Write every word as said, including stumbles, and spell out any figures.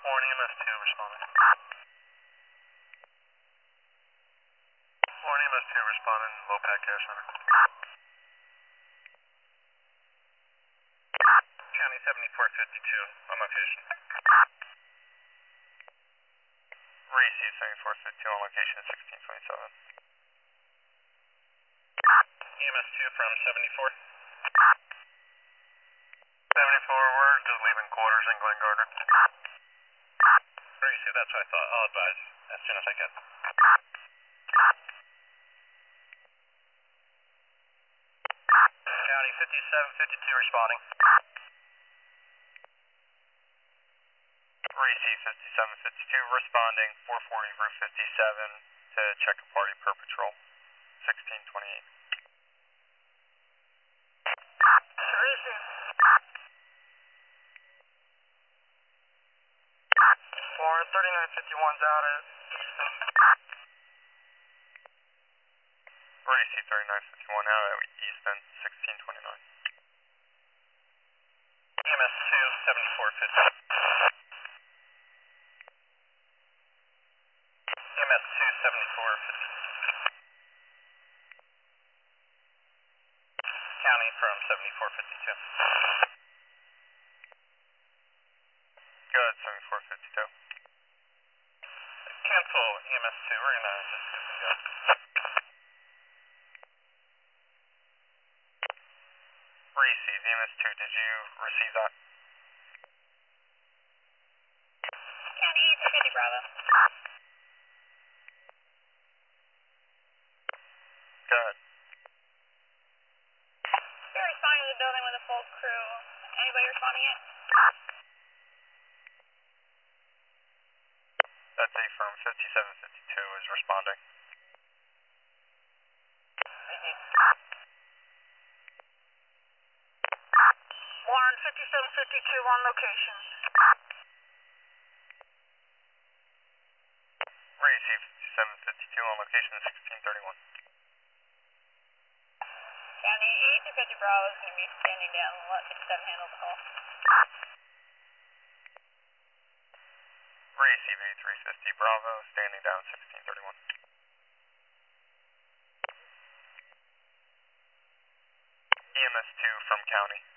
four and E M S two responding. four and E M S two responding, low pack care center. County seventy-four fifty-two on location. Receive seventy-four fifty-two on location sixteen twenty-seven. E M S two from seventy-four. seventy-four, we're just leaving quarters in Glen Gardner. Receive, that's what I thought. I'll advise as soon as I can. County fifty-seven fifty-two responding. Receive fifty-seven fifty-two responding, four forty Route fifty-seven to check a party per patrol, sixteen twenty-eight. Receive. Warren thirty-nine fifty-one's out at Easton. Receive thirty-nine fifty-one out at Easton, sixteen twenty-nine. E M S two seventy-four fifty. E M S two seventy-four fifty. County from seventy-four fifty-two. Go ahead, seventy-four fifty-two. Cancel E M S two, we're gonna just go. Receive E M S two, did you receive that? County eight fifty Bravo. Go ahead. You're responding to the building with a full crew. Anybody responding yet? That's a firm, fifty-seven fifty-two is responding. Receive. Warren fifty-seven fifty-two on location. Receive fifty-seven fifty-two on location sixteen thirty-one. County eight fifty Bravo is going to be standing down. Let fifty-seven handle the call. Receive eighty-three fifty Bravo, standing down sixteen thirty-one. E M S two from County.